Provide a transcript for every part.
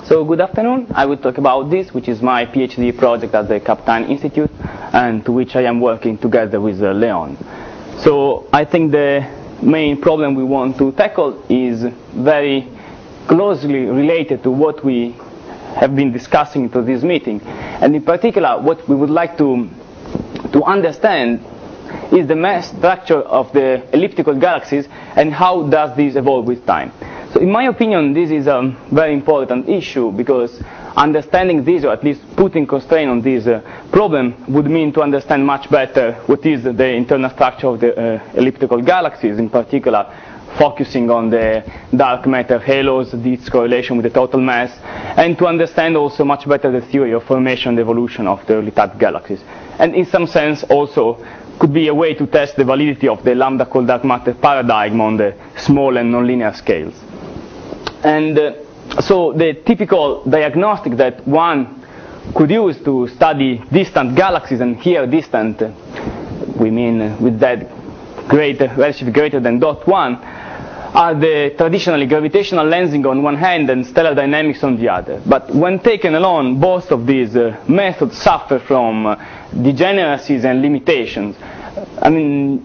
So good afternoon. I will talk about this, which is my PhD project at the Kaptein Institute, and to which I am working together with Leon. So I think the main problem we want to tackle is very closely related to what we have been discussing to this meeting. And in particular, what we would like to understand is the mass structure of the elliptical galaxies and how does this evolve with time. So in my opinion, this is a very important issue, because understanding this, or at least putting constraint on this problem, would mean to understand much better what is the internal structure of the elliptical galaxies, in particular focusing on the dark matter halos, its correlation with the total mass, and to understand also much better the theory of formation and evolution of the early type galaxies. And in some sense also could be a way to test the validity of the lambda cold dark matter paradigm on the small and nonlinear scales. And so the typical diagnostic that one could use to study distant galaxies, and here distant we mean with that relatively greater than .1, are the traditionally gravitational lensing on one hand and stellar dynamics on the other. But when taken alone, both of these methods suffer from degeneracies and limitations. I mean,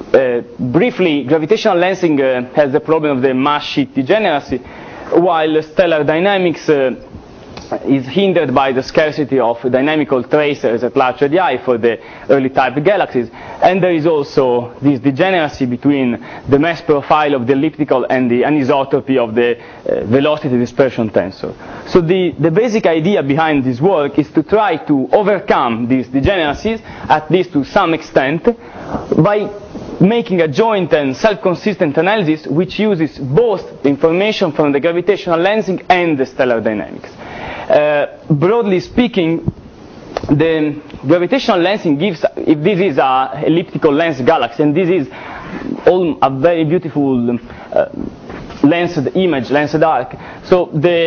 briefly, gravitational lensing has the problem of the mass sheet degeneracy, while stellar dynamics is hindered by the scarcity of dynamical tracers at large radii for the early type galaxies. And there is also this degeneracy between the mass profile of the elliptical and the anisotropy of the velocity dispersion tensor. So the basic idea behind this work is to try to overcome these degeneracies, at least to some extent, by making a joint and self-consistent analysis which uses both the information from the gravitational lensing and the stellar dynamics. Broadly speaking, the gravitational lensing gives, if this is an elliptical lens galaxy, and this is a very beautiful lensed image, lensed arc. So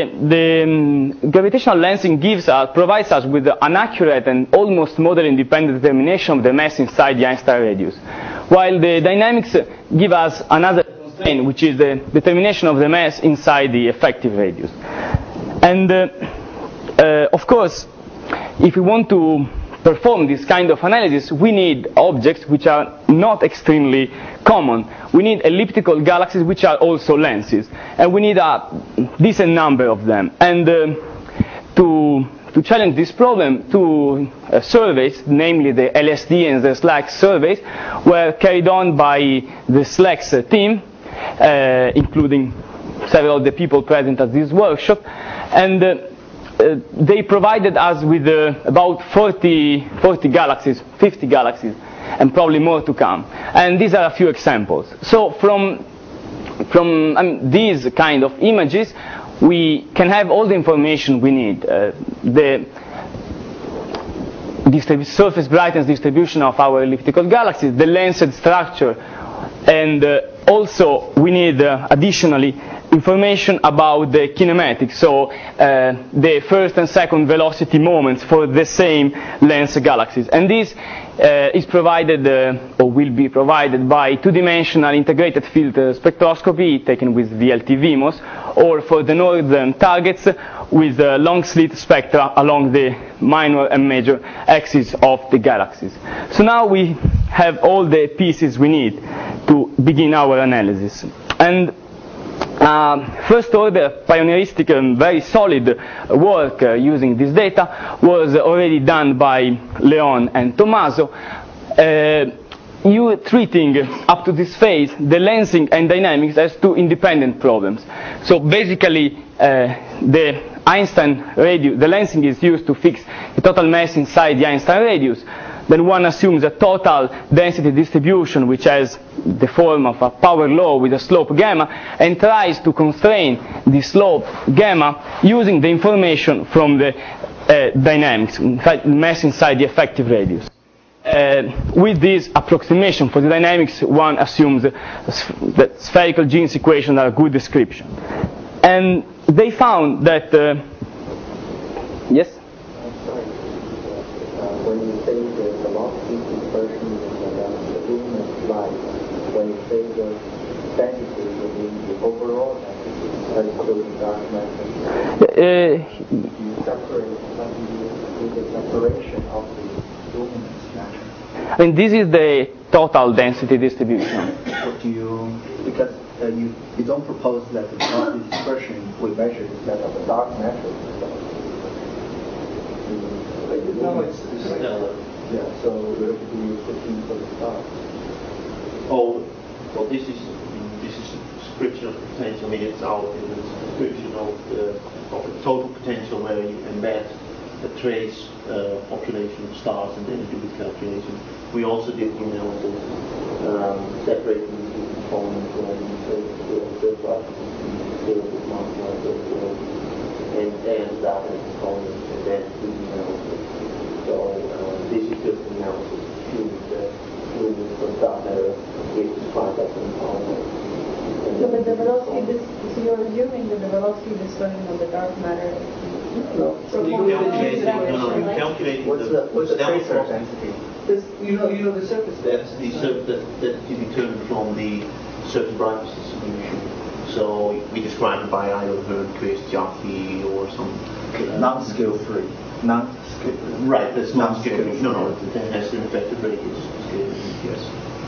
the gravitational lensing provides us with an accurate and almost model-independent determination of the mass inside the Einstein radius, while the dynamics give us another constraint, which is the determination of the mass inside the effective radius. And of course, if we want to perform this kind of analysis, we need objects which are not extremely common. We need elliptical galaxies which are also lenses, and we need a decent number of them. And to challenge this problem, two surveys, namely the LSD and the SLACS surveys, were carried on by the SLACS team, including several of the people present at this workshop, and they provided us with about 40 galaxies, 50 galaxies, and probably more to come. And these are a few examples. So from these kind of images, we can have all the information we need. The surface brightness distribution of our elliptical galaxies, the lensed structure, and also we need additionally information about the kinematics, so the first and second velocity moments for the same lens galaxies. And this is provided, or will be provided, by two-dimensional integrated field spectroscopy taken with VLT-VMOS, or for the northern targets with long slit spectra along the minor and major axes of the galaxies. So now we have all the pieces we need to begin our analysis. And first order pioneeristic and very solid work using this data was already done by Leon and Tommaso, treating up to this phase the lensing and dynamics as two independent problems. So basically the Einstein radius, the lensing is used to fix the total mass inside the Einstein radius. Then one assumes a total density distribution which has the form of a power law with a slope gamma, and tries to constrain the slope gamma using the information from the dynamics, in fact, mass inside the effective radius. With this approximation for the dynamics, one assumes that spherical Jeans equations are a good description. And they found that, yes? When you say the velocity dispersion in the luminous light, when you say the density within the overall density, that includes dark matter? You separate the separation of the luminance matter. I mean, this is the total density distribution. What do you, because you don't propose that the dispersion we measure is that of the dark matter. No, it's yeah, so where do you put in for the stars? oh, well, this is a description of the potential. I mean, it's a description of the total potential where you embed a trace population of stars and then you do this calculation. We also did the analysis separating the components where you say the up the multiplier and that as components and then do the analysis. So this is just an analysis assuming that moving from that matter is defined as an component. So the velocity, so you're assuming that the velocity dispersion of the dark matter No. You're calculating What's the tracer density? You know the surface density. That you determine from the certain brightness distribution. So we describe it by either Hernquist, Jaffe, or some Non-scale free. Non-scale. Right, that's not Non-scale scale. No, it has an effective radius. Yes.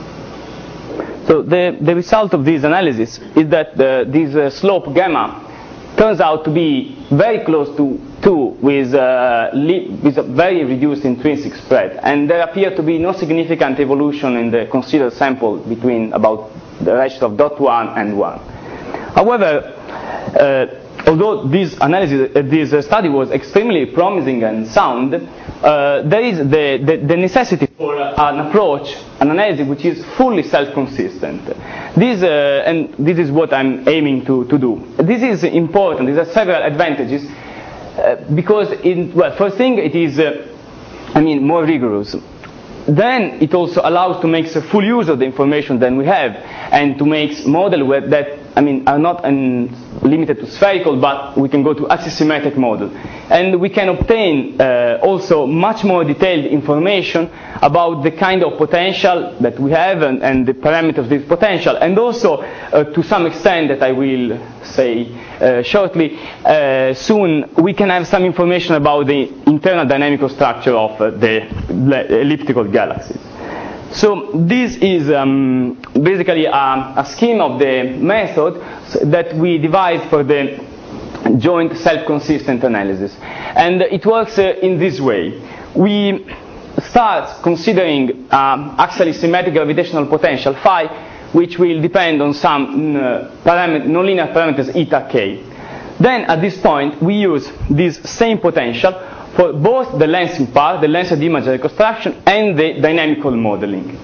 So the result of this analysis is that this slope gamma turns out to be very close to 2 with a very reduced intrinsic spread, and there appear to be no significant evolution in the considered sample between about the ratio of 0.1 and 1. However, although this study was extremely promising and sound, there is the necessity for an approach, an analysis which is fully self-consistent. And this is what I'm aiming to do. This is important. There are several advantages because, first thing, it is, more rigorous. Then it also allows to make a full use of the information that we have and to make models that are not limited to spherical, but we can go to axisymmetric model. And we can obtain also much more detailed information about the kind of potential that we have and the parameters of this potential. And also, to some extent, that I will say shortly, soon, we can have some information about the internal dynamical structure of the elliptical galaxies. So this is basically a scheme of the method that we devised for the joint self-consistent analysis. And it works in this way. We start considering axially symmetric gravitational potential phi, which will depend on some nonlinear parameters eta k. Then at this point we use this same potential for both the lensing part, the lensed image reconstruction, and the dynamical modeling.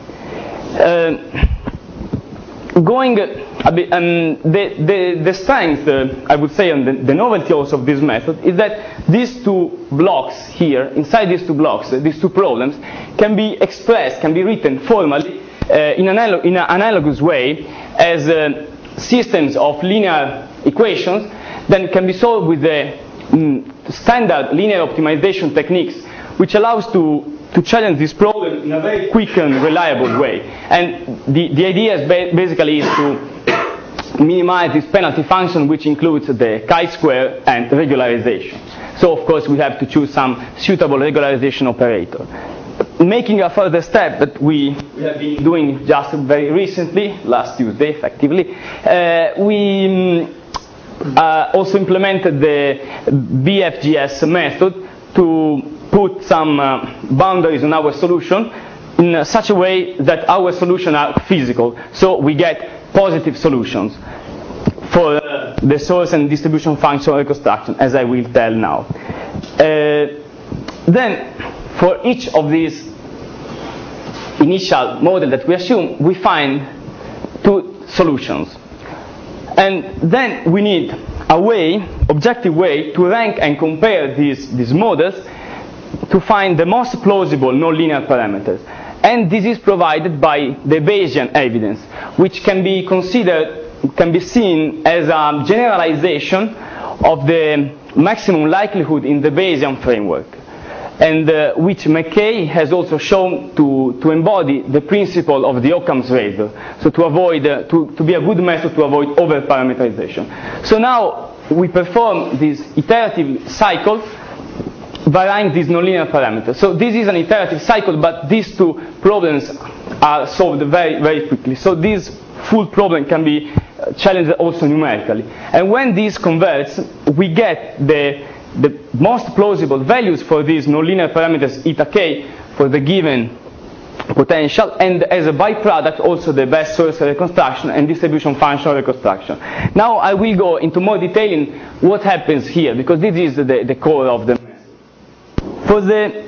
The strength, I would say, and the novelty also of this method is that these two blocks here, inside these two blocks, these two problems, can be expressed, can be written formally in an analogous way as systems of linear equations that can be solved with the standard linear optimization techniques, which allows to challenge this problem in a very quick and reliable way. And the idea is basically is to minimize this penalty function, which includes the chi-square and regularization. So of course we have to choose some suitable regularization operator. Making a further step that we have been doing just very recently, last Tuesday effectively, we also implemented the BFGS method to put some boundaries on our solution in such a way that our solutions are physical. So we get positive solutions for the source and distribution function reconstruction, as I will tell now. Then, for each of these initial models that we assume, we find two solutions. And then we need a way, objective way, to rank and compare these models to find the most plausible nonlinear parameters. And this is provided by the Bayesian evidence, which can be considered, can be seen as a generalization of the maximum likelihood in the Bayesian framework, and which McKay has also shown to embody the principle of the Occam's razor, so to avoid, to be a good method to avoid over-parameterization. So now, we perform this iterative cycle varying these nonlinear parameters. So this is an iterative cycle, but these two problems are solved very, very quickly. So this full problem can be challenged also numerically. And when this converges, we get the most plausible values for these nonlinear parameters eta k for the given potential, and as a byproduct also the best source reconstruction and distribution function reconstruction. Now I will go into more detail in what happens here, because this is the core of the method. For the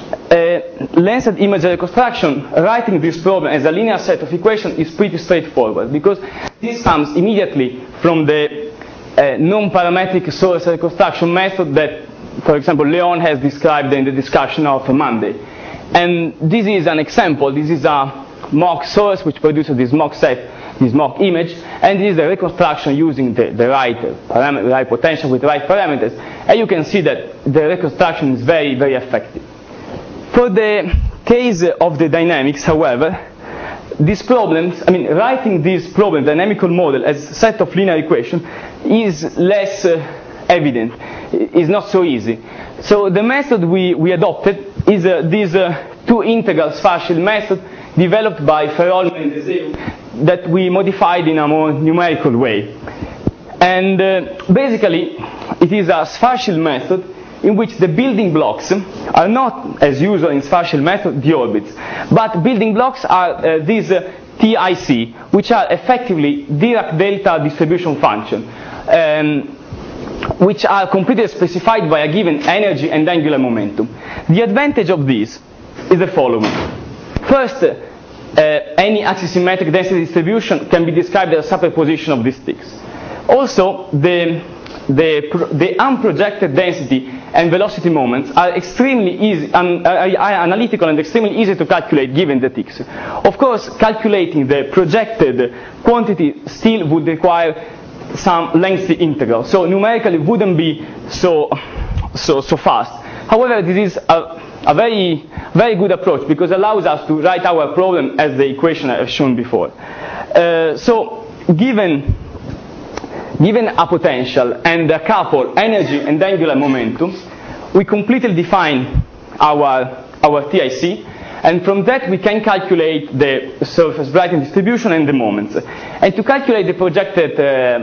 lensed image reconstruction, writing this problem as a linear set of equations is pretty straightforward, because this comes immediately from the non-parametric source reconstruction method that, for example, Leon has described in the discussion of Monday. And this is an example. This is a mock source which produces this mock set, this mock image, and this is the reconstruction using the right potential with the right parameters. And you can see that the reconstruction is very, very effective. For the case of the dynamics, however, these problems, writing this problem, dynamical model, as a set of linear equations is less evident, is not so easy. So the method we adopted is this two integrals partial method developed by Ferol and Mendeleev that we modified in a more numerical way. And basically, it is a Schwarzschild method in which the building blocks are not, as usual in Schwarzschild method, the orbits, but building blocks are these TIC, which are effectively Dirac delta distribution function, which are completely specified by a given energy and angular momentum. The advantage of this is the following. First, any axisymmetric density distribution can be described as a superposition of these ticks. Also, the unprojected density and velocity moments are extremely easy, are analytical and extremely easy to calculate given the ticks. Of course, calculating the projected quantity still would require some lengthy integral, so numerically wouldn't be so fast. However, this is a very, very good approach because it allows us to write our problem as the equation I have shown before. So given a potential and a couple energy and angular momentum, we completely define our TIC, and from that we can calculate the surface brightness distribution and the moments. And to calculate the projected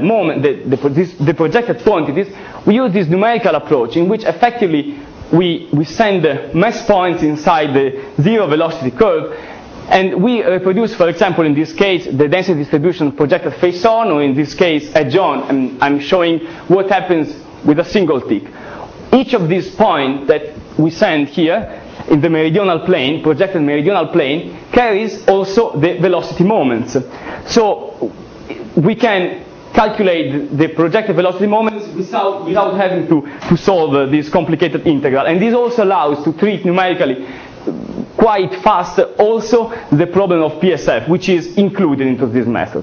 the projected quantities, we use this numerical approach in which effectively we send mass points inside the zero velocity curve, and we reproduce, for example, in this case, the density distribution projected face on, or in this case, edge on, and I'm showing what happens with a single tick. Each of these points that we send here in the meridional plane, projected meridional plane, carries also the velocity moments. So we can calculate the projected velocity moments without having to solve this complicated integral. And this also allows to treat numerically quite fast also the problem of PSF, which is included into this method.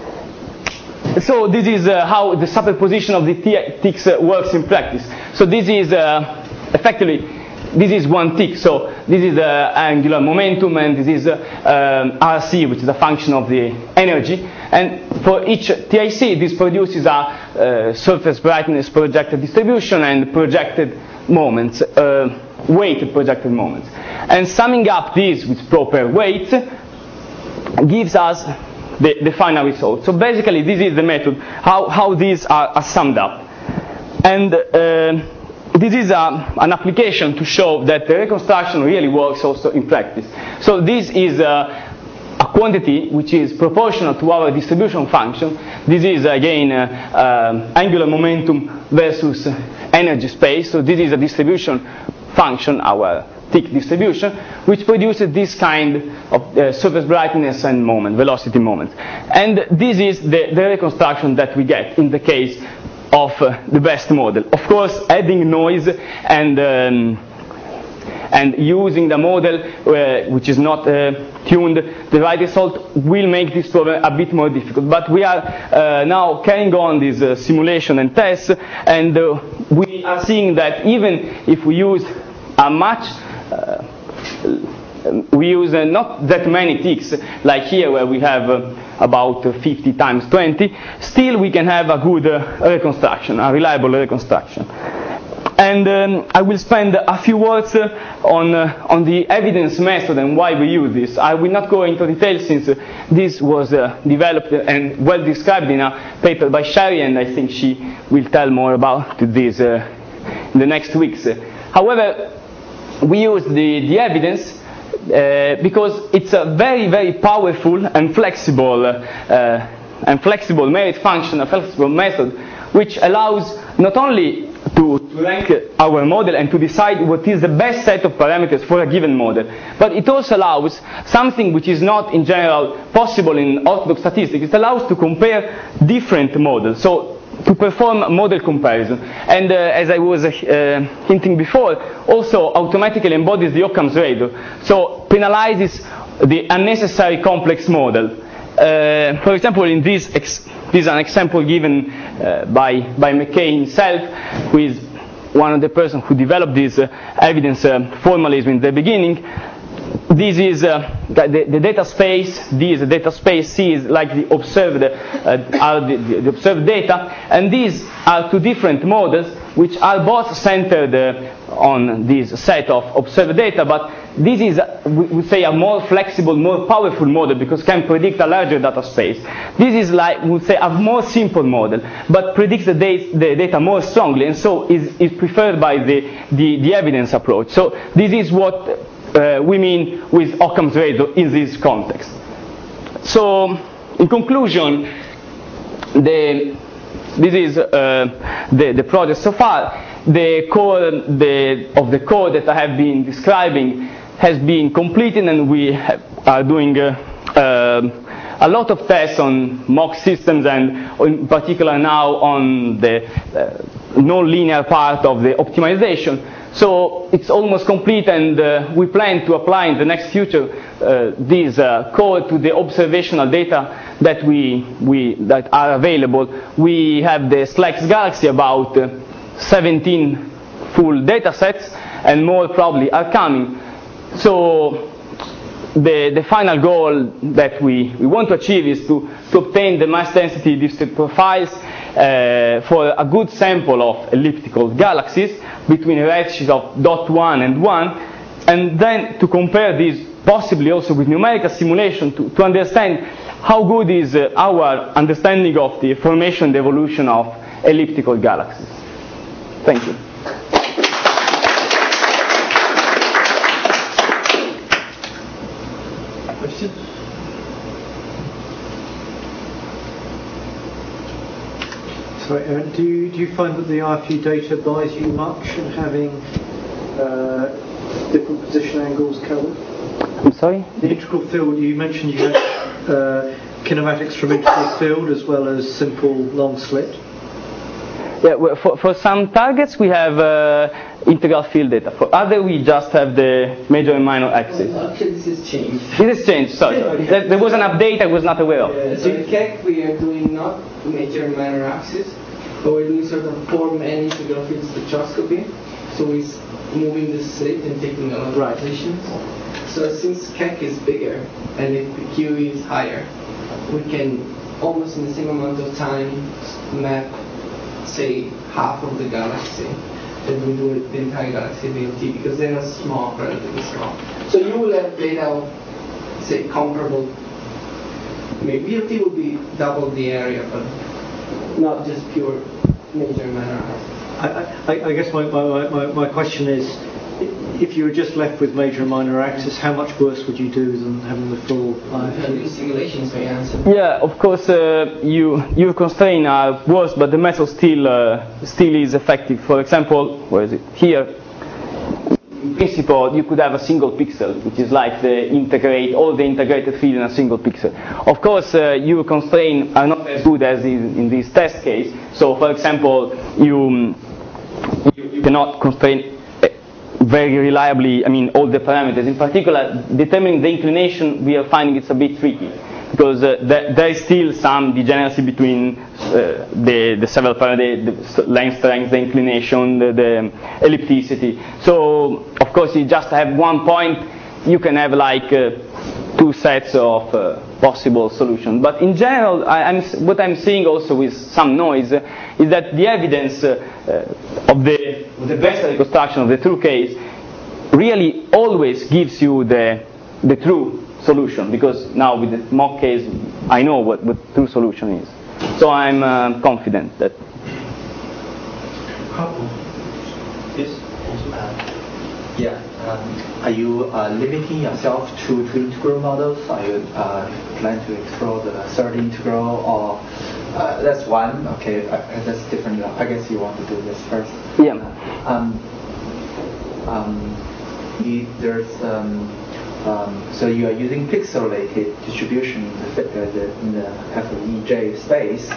So this is how the superposition of the ticks works in practice. So this is effectively, this is one tick. So this is the angular momentum, and this is RC, which is a function of the energy. And for each TIC, this produces a surface brightness projected distribution and projected moments, weighted projected moments. And summing up these with proper weights gives us the final result. So basically, this is the method how these are summed up. And this is an application to show that the reconstruction really works also in practice. So this is a quantity which is proportional to our distribution function. This is again angular momentum versus energy space. So this is a distribution function, our tick distribution, which produces this kind of surface brightness and moment, velocity moment. And this is the reconstruction that we get in the case of the best model. Of course, adding noise and using the model which is not tuned, the right result will make this problem a bit more difficult. But we are now carrying on this simulation and tests, and we are seeing that even if we use not that many ticks, like here where we have about 50 times 20, still we can have a good reconstruction, a reliable reconstruction. And I will spend a few words on the evidence method and why we use this. I will not go into detail since this was developed and well described in a paper by Sherry, and I think she will tell more about this in the next weeks. However, we use the evidence because it's a very, very powerful and flexible merit function, a flexible method, which allows not only to rank our model and to decide what is the best set of parameters for a given model, but it also allows something which is not in general possible in orthodox statistics. It allows to compare different models, so to perform model comparison. And as I was hinting before, also automatically embodies the Occam's razor, so penalizes the unnecessary complex model. For example, in this is an example given by McKay himself, who is one of the persons who developed this evidence formalism in the beginning. This is the data space. This data space C is like the observed the observed data, and these are two different models which are both centered on this set of observed data, but this is, we would say, a more flexible, more powerful model because can predict a larger data space. This is like, we would say, a more simple model, but predicts the data more strongly, and so is preferred by the evidence approach. So this is what we mean with Occam's razor in this context. So, in conclusion, this is the project so far. The core of the code that I have been describing has been completed, and we are doing a lot of tests on mock systems, and in particular now on the non-linear part of the optimization. So it's almost complete, and we plan to apply in the next future this code to the observational data that that are available. We have the SLEX Galaxy, about 17 full data sets, and more probably are coming. So the final goal that we want to achieve is to obtain the mass density district profiles for a good sample of elliptical galaxies between redshifts of 0.1 and 1, and then to compare these possibly also with numerical simulation to understand how good is our understanding of the formation and evolution of elliptical galaxies. Thank you. Questions? Sorry, Aaron, do you find that the IFU data buys you much in having different position angles covered? I'm sorry? The integral field, you mentioned you had kinematics from integral field as well as simple long slit. Yeah, well, for some targets we have integral field data. For other we just have the major and minor axis. Well, actually this has changed. This has changed, sorry. There was an update I was not aware of. So in Keck we are doing not major and minor axis, but we're doing sort of form and integral field spectroscopy. So we're moving the slit and taking a lot of positions. So since Keck is bigger and if the Q is higher, we can almost in the same amount of time map, say, half of the galaxy that we do with the entire galaxy VLT, because they are small, relatively small. So you will have data of, say, comparable. Maybe VLT will be double the area, but not just pure major and minor axis. I guess my question is, if you were just left with major and minor axis, how much worse would you do than having the full IFU? Simulations may answer. Yeah, of course, your constraints are worse, but the method still is effective. For example, where is it? Here. In principle, you could have a single pixel, which is like all the integrated field in a single pixel. Of course, your constraints are not as good as in this test case. So, for example, you cannot constrain very reliably, all the parameters. In particular, determining the inclination, we are finding it's a bit tricky, because there is still some degeneracy between the several parameters, the length, strength, the inclination, the ellipticity. So, of course, you just have one point, you can have like two sets of possible solution. But in general, what I'm seeing also with some noise is that the evidence of the best reconstruction of the true case really always gives you the true solution, because now with the mock case I know what the true solution is. So I'm confident that. Yes. Are you limiting yourself to two integral models? Are you plan to explore the third integral, or that's one? Okay, that's different. I guess you want to do this first. Yeah. So you are using pixelated distribution in the FEJ space.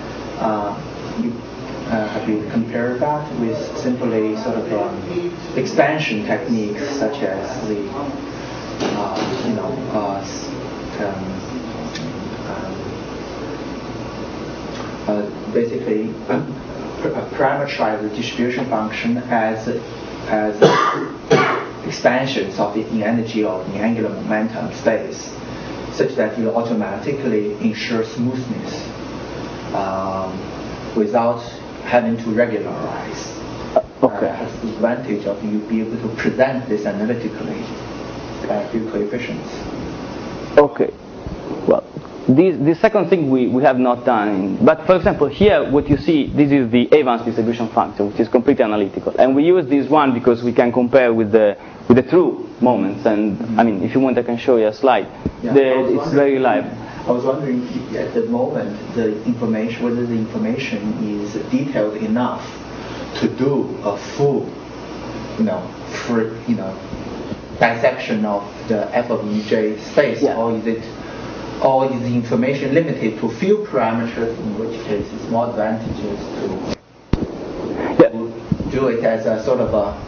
Have you compared that with simply sort of expansion techniques such as the basically parameterize the distribution function as expansions of the energy of the angular momentum space, such that you automatically ensure smoothness without having to regularize. Okay. Has the advantage of you be able to present this analytically by a few coefficients. Okay. Well, the second thing we have not done. But for example, here what you see, this is the Evans distribution function, which is completely analytical, and we use this one because we can compare with the true moments. And I mean, if you want, I can show you a slide. It's very live. I was wondering if at the moment whether the information is detailed enough to do a full, dissection of the f of EJ space, or is the information limited to few parameters, in which case it's more advantageous to do it as a sort of a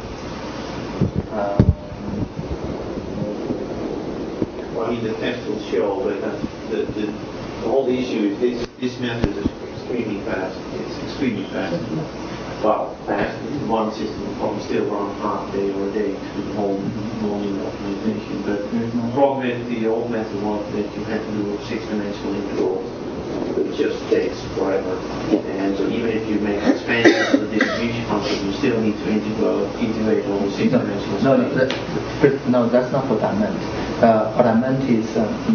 I mean, the test will show, but the whole issue is this method is extremely fast. It's extremely fast. Well, fast. One system will probably still run half a day or a day to do the whole morning optimization. But the problem with the old method was that you had to do 6-dimensional integrals. It just takes forever. And so even if you make expansions of the distribution function, you still need to integrate all the 6-dimensional space. No, that's not what I meant. What I meant is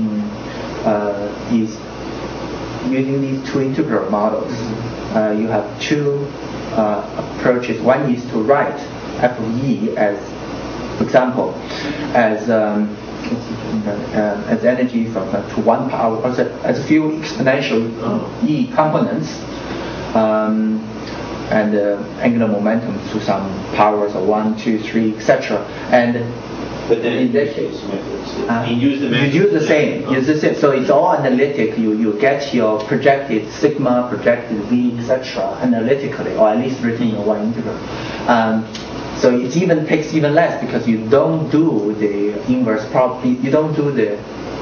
using these two integral models. You have two approaches. One is to write f of e as, for example, as energy from to 1 power, as a few exponential e components, and angular momentum to some powers of 1, 2, 3, etc. But then in that case, you use the same. So it's all analytic. You get your projected sigma, projected v, etc. analytically, or at least written in one integral. So it takes even less, because you don't do the inverse property. You don't do the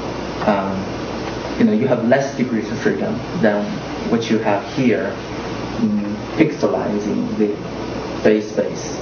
you have less degrees of freedom than what you have here in pixelizing the phase space.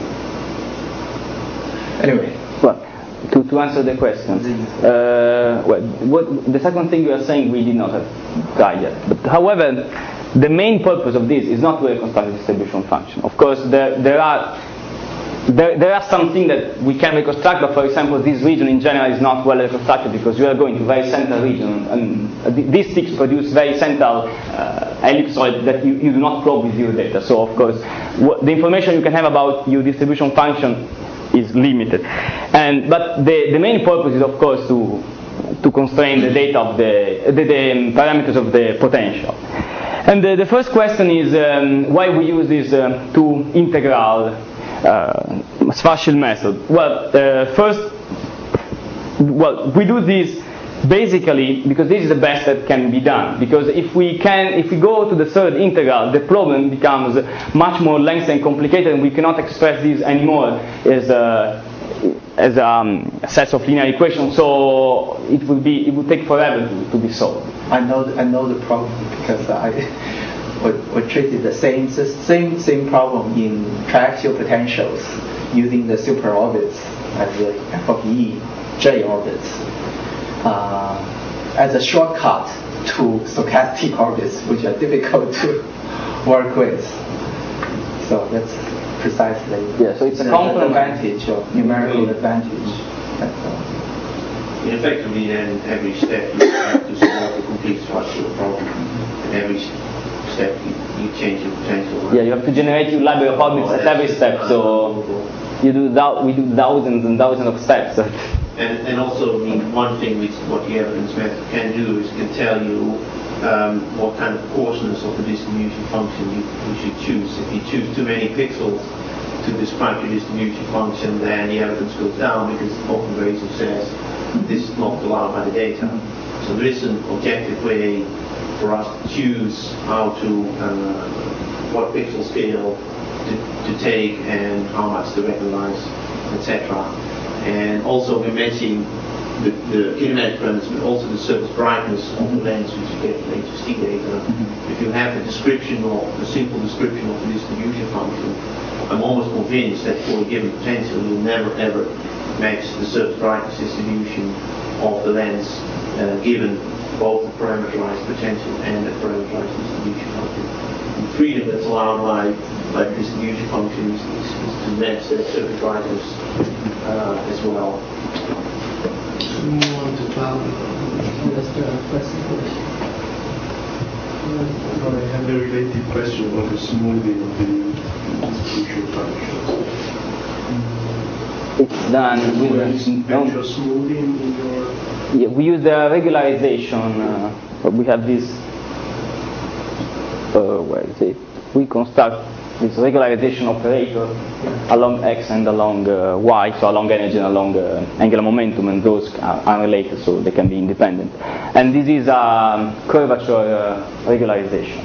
Anyway. Well, to answer the question, what the second thing you are saying we did not have tried yet. But however, the main purpose of this is not to reconstruct the distribution function. Of course, there are some things that we can reconstruct, but for example, this region in general is not well reconstructed, because you are going to very central region, and these sticks produce very central ellipsoid that you do not probe with your data. So of course, the information you can have about your distribution function is limited. But the main purpose is of course to constrain the data of the parameters of the potential. And the first question is why we use this two integral Schwarzschild method. We do this basically because this is the best that can be done. Because if we go to the third integral, the problem becomes much more lengthy and complicated, and we cannot express this anymore as sets of linear equations. So it would take forever to be solved. I know the problem, because we treated the same problem in triaxial potentials using the super orbits as the f of e j orbits. as a shortcut to stochastic orbits, which are difficult to work with. So that's precisely so it's a the complement advantage of numerical advantage. Effectively, then every step you have to solve the complete structural problem. And every step you change the potential. Yeah, you have to generate your library of orbits at every step. So we do thousands and thousands of steps. And also, I mean, one thing which what the evidence method can do is can tell you what kind of coarseness of the distribution function you should choose. If you choose too many pixels to describe your distribution function, then the evidence goes down because open Razor says this is not allowed by the data. So there is an objective way for us to choose how to what pixel scale to take and how much to recognize, etc. And also we're matching the kinematic parameters, but also the surface brightness of the lens which you get from HST data. If you have a simple description of the distribution function, I'm almost convinced that for a given potential you'll never ever match the surface brightness distribution of the lens given both the parameterized potential and the parameterized distribution function. The freedom that's allowed by the distribution function is to match that surface brightness as well. Move on to cloud. That's the first question. I have a related question about the smoothing of the distribution functions. It's done with Vector smoothing in your... Yeah, we use the regularization. We have this. Where is it? We construct this regularization operator along x and along y, so along energy and along angular momentum, and those are unrelated, so they can be independent. And this is a curvature regularization.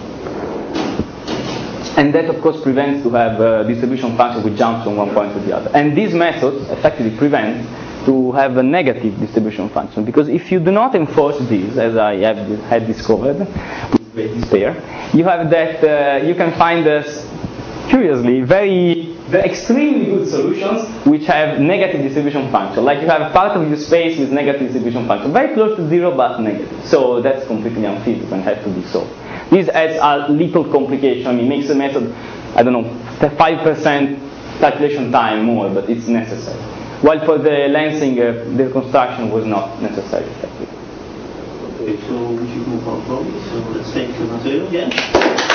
And that, of course, prevents to have a distribution function which jumps from one point to the other. And these methods effectively prevent to have a negative distribution function, because if you do not enforce this, as I had discovered with great despair, you have that you can find curiously very extremely good solutions which have negative distribution function. Like you have part of your space with negative distribution function, very close to zero but negative. So that's completely unfeasible and has to be solved. This adds a little complication. It makes the method, I don't know, 5% calculation time more, but it's necessary. While for the lensing, the construction was not necessary. Okay, so we should move on probably. So let's thank you, Matteo, again.